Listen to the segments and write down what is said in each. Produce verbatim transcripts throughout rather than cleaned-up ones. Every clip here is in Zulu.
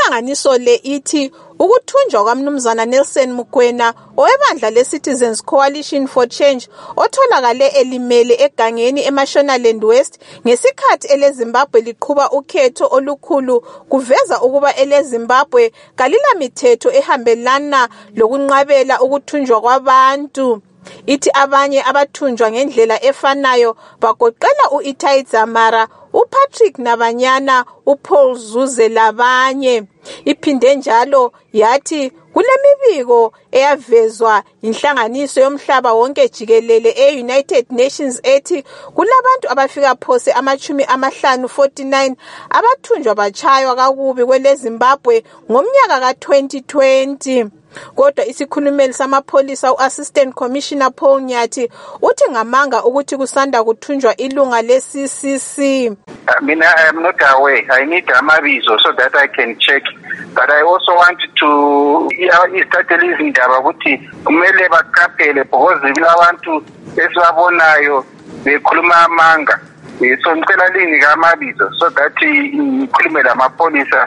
Inhlanganiso le ithi ukuthunjwa kwaMnumzana Nelson Mukwena owebandla le-Citizens Coalition for Change otholakale elimele egangeni eMashonaland West ngesikhathi eleZimbabwe liqhuba ukhetho olukhulu kuveza ukuba eleZimbabwe kalilamithetho ehambelana lokunqabela ukuthunjwa kwabantu. Ithi abanye abathunjwa ngendlela efanayo bagoqela u-Itai Dzamara, uPatrick Nabanyana, uPaul Zuze labanye. Iphinde njalo yathi kulemibiko eyavezwa inhlanganiso yomhlaba wonke jikelele e-United Nations ethi kulabantu abafika phose amachumi amahlanu forty-nine abathunjwa bachaywa kakubi kweleZimbabwe ngomnyaka ka twenty twenty. Kodwa isikhulumeli samapholisa u-Assistant Commissioner Paul Nyathi uthi ngamanga ukuthi kusanda kuthunjwa ilunga le-C C C. I mean, I am not aware. I need amabizo so that I can check. But I also want to start izindaba ukuthi kumele baqaphele because abantu esibabonayo bekhuluma amanga. So ngicela linike amabizo so that ikhulume lamapholisa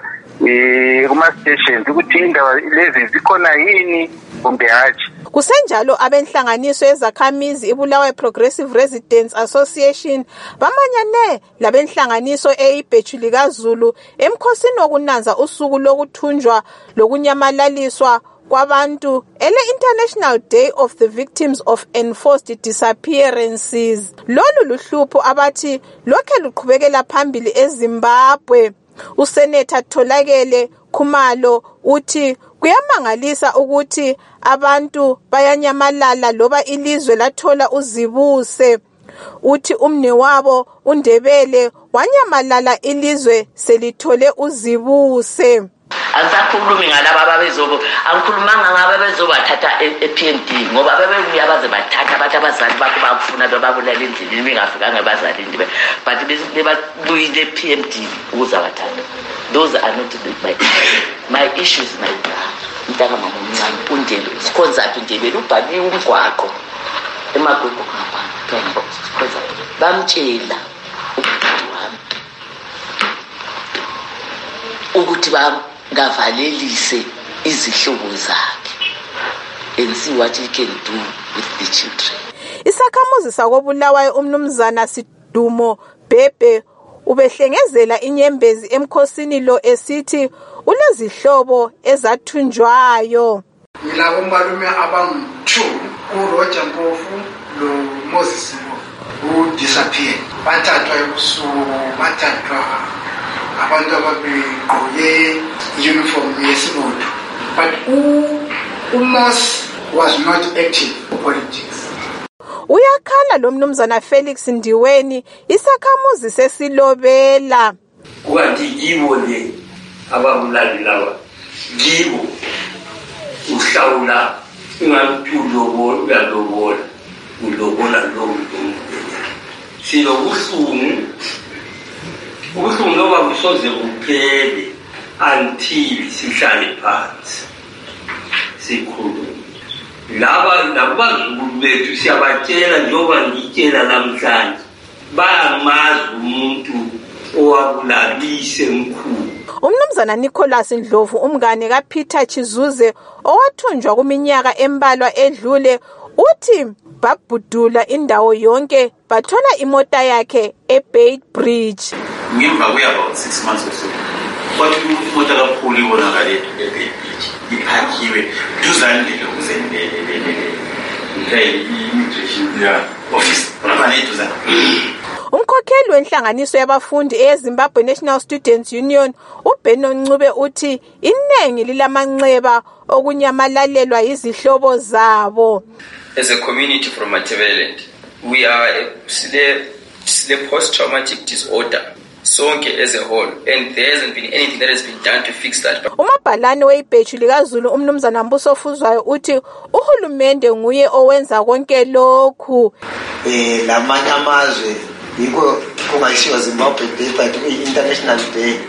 eh kuma stations ukuthi indaba lezi zikhona yini kumbe hathi. Kusenjalo abenhlanganiso yezakhamizi iBulawayo Progressive Residents Association bamanyane labenhlanganiso eIbheju likaZulu emkhosini wokunanza usuku lokuthunjwa lokunyamalaliswa kwabantu ele International Day of the Victims of Enforced Disappearances. Lolu luhlupho abathi lokhe luqhubekela phambili eZimbabwe. Usenator Tholakele Khumalo uthi kuyamangalisa ukuthi abantu bayanyamalala loba ilizwe lathola uzibuse. Uthi umne wabo uNdebele wanyamalala ilizwe selithole uzibuse. Angisakhulumi ngalabo ababezobo angikhulumanga ngabo bezobathatha e-P M D ngoba bebebuya baze bathatha abantu abazali bakho bakufuna bababulala endlini bengafikanga bazalini but bebabuyile e-P M D ukuza bathatha. Those are not my my issues my mntaka mama omncane uNdebele sikhonzaphi Ndebele ubhaliwe umgwaqo emagwego ngapha sikhonza bamtshela ukuthi ba ngavalelise izihlobo zakhe and see what he can do with the children. Isakhamuzi sakobulawayo umnumzana Sidumo Bhebhe ubehlengezela inyembezi emkhosini lo esithi unezihlobo ezathunjwayo. Ngilabo malume abangu-two uRoger Mpofu lo Moses who disappeared. Bathathwa ebusuku bathathwa abantu ababegqoke uniform yesibonto. But uMos was not active in politics. Uyakhala lo mnumzana Felix Ndiweni isakhamuzi sesilobela. Kwathi yibo le ababulali lawa. Yibo uhlawula ingamthulo uyalobola ulobola lo muntu. Silobuhlungu ubuhlungu loba busoze kuphele until sihlale phansi sikhulume. Laba nabazulu bethu siyabatshela njengoba ngitshela namhlanje bayamazi umuntu owabulalise mkhulu. Umnumzana Nicholas Ndlovu umngane kaPeter Chizuze owathunjwa kuminyaka embalwa edlule uthi babhudula indawo yonke bathola imota yakhe eBay Bridge. Ngemva kwe about six months or so kwathi imota kakhulu ibonakala eBay Bridge iphakiwe duzane lokuzendele okay immigration ya office abane duzane. Umkhokheli wenhlanganiso yabafundi eZimbabwe National Students Union uBeno Ncube uthi inengi lilamanxeba okunyamalalelwa izihlobo zabo. As a community from Matabeleland, we are a post-traumatic disorder, sonke as a whole, and there hasn't been anything that has been done to fix that. Umabhalane weIbheju likaZulu umnumzana Mbuso Fuzwayo uthi uhulumende nguye owenza konke lokhu. Eh lamanye amazwe yiko kungashiwa Zimbabwe Day but International Day.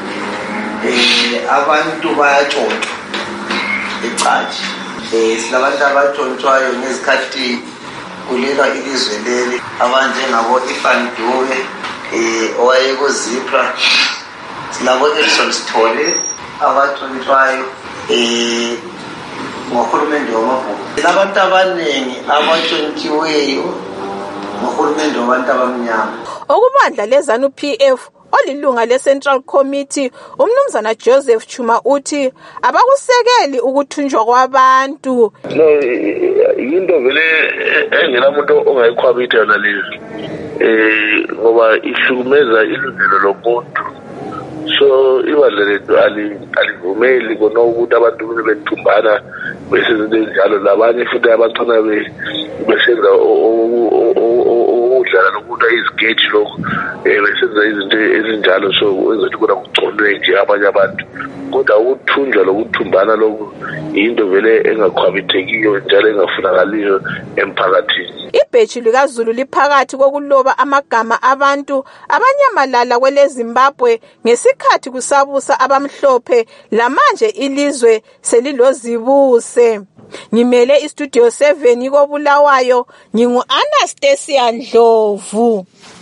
Eh abantu bayatshontshwa ecaji. Eh silabantu abatshontshwayo ngezikhathi kulelwa ilizwe leli abanje ngabo Ifan Dube eh owayeko Zipra silabo Edson Sithole abathontshwayo um ngohulumende wamabhulu. Labantu abaningi abathontiweyo ngohulumende wabantu abamnyama. Okubandla lezanu P F olilunga le-Central Committee umnumzana Joseph Chuma uthi abakusekeli ukuthunjwa kwabantu. No, into vele engenamuntu ongayikhwabitha yona leyo eh ngoba ihlukumeza ilungelo lomuntu. So ibandla lethu alivumeli kona ukuthi abantu bethumbana besenze njalo labanye futhi abacona besenza udlala lokuthi izigage lokho besenza izinto ezinjalo so ezothi kuna kugconwe nje abanye abantu kodwa ukuthunjwa lokuthumbana lokho into vele engakhwabitekiyo njalo engafunakaliyo emphakathini. Ibheji likaZulu liphakathi kokuloba amagama abantu abanyamalala kwele Zimbabwe ngesikhathi kusabusa abamhlophe lamanje ilizwe selilozibuse. Ngimele istudio seven koBulawayo, ngingu Anastasia Ndlovu.